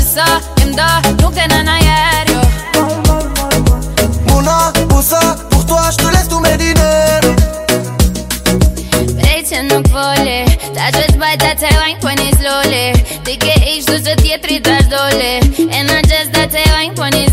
pusă îmi dă, nu că n-în aer, yo. Mona, poussa, pour toi je te laisse tous mes diners. Vrei ce nu vole, dar just by that I wine pune slowly. Ty ke ish du që tjetri tash dole. E na just that I wine pune